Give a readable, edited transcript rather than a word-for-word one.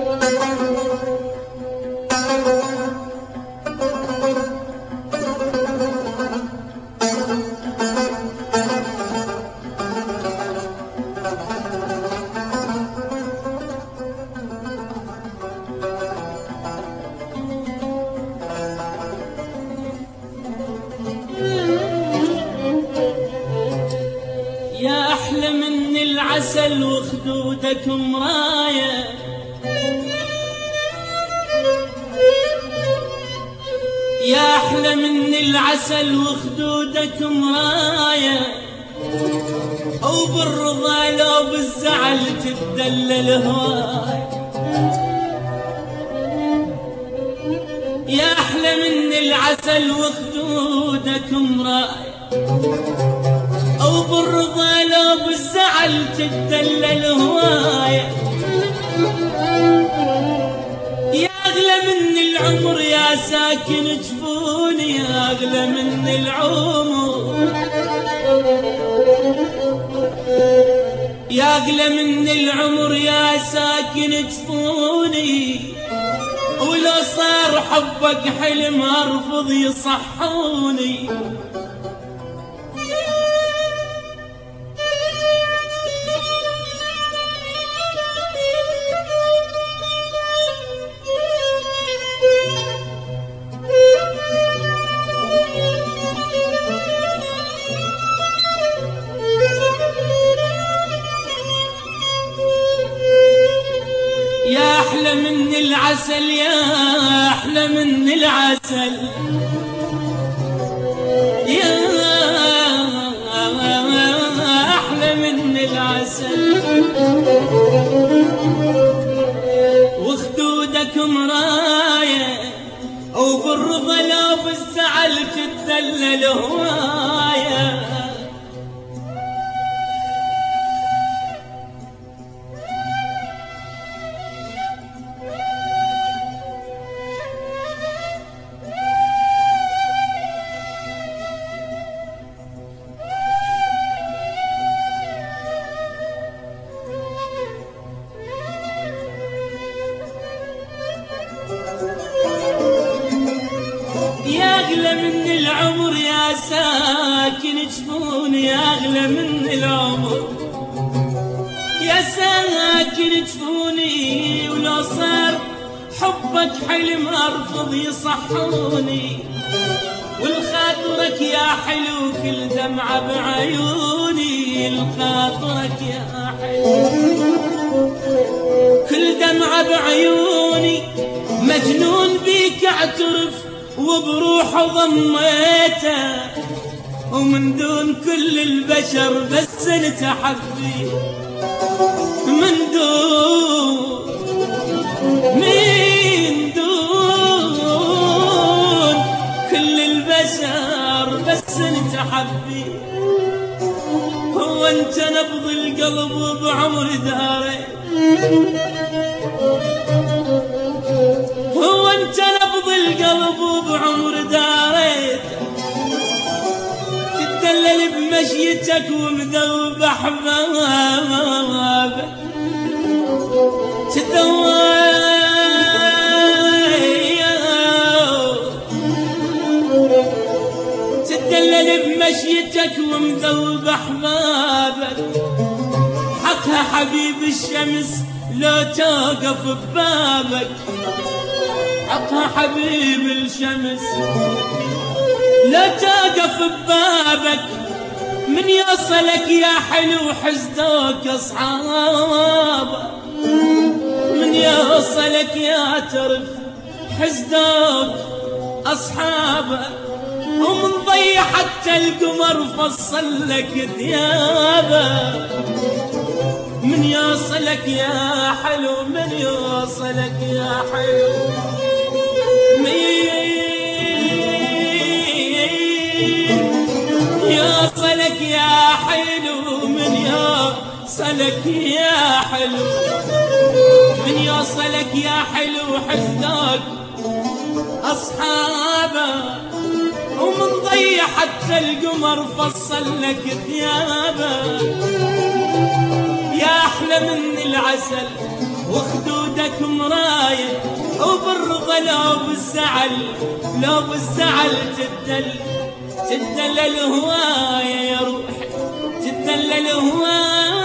يا أحلى من العسل وخدودك مراية، يا أحلى من العسل وخدودك مراية، وبالرضا لو بالزعل تدلل هواي. يا أحلى من العسل وخدودك مراية، أو بالرضا لو بالزعل تدلل هواية. يا أغلى من العمر يا ساكن جفوني، يا أغلى من العمر، يا أغلى من العمر يا ساكن جفوني. ولو صار حبك حلم أرفض يصحوني. يا أحلى من العسل، يا أحلى من العسل، يا أحلى من العسل، وخدودك مراية، وبالرضا لو بالزعل تدلل هواية. يا أغلى من العمر يا ساكن جفوني، يا أغلى من العمر يا ساكن جفوني. ولو صار حبك حلم أرفض يصحوني. والخاطرك يا حلو كل دمعة بعيوني، الخاطرك يا حلو كل دمعة بعيوني. مجنون بيك اعترف وبروحه ضميته، ومن دون كل البشر بس انت حبي. من دون كل البشر بس انت حبي. هو انت نبض القلب وبعمر داري، هو انت نبض القلب وبعمر داريت. تدلل بمشيتك ومذوب احبابك، تدلل بمشيتك ومذوب احبابك. حقها حبيب الشمس لو توقف ببابك، حقها حبيب الشمس لا توقف ببابك. من يوصلك يا حلو حزدوك اصحابك، من يوصلك يا ترف حزدوك اصحابك. ومن ضيع حتى القمر فصل لك ثيابك. من يوصلك يا حلو، من يوصلك يا حلو، يوصلك يا حلو، من يوصلك يا حلو، من يوصلك يا حلو حزنك أصحابه. ومن ضيع حتى القمر فصل لك ثيابه. يا أحلى من العسل وخدودك مراية وبالرضا لو بالزعل تدل الهواية يا روحي تدل الهواية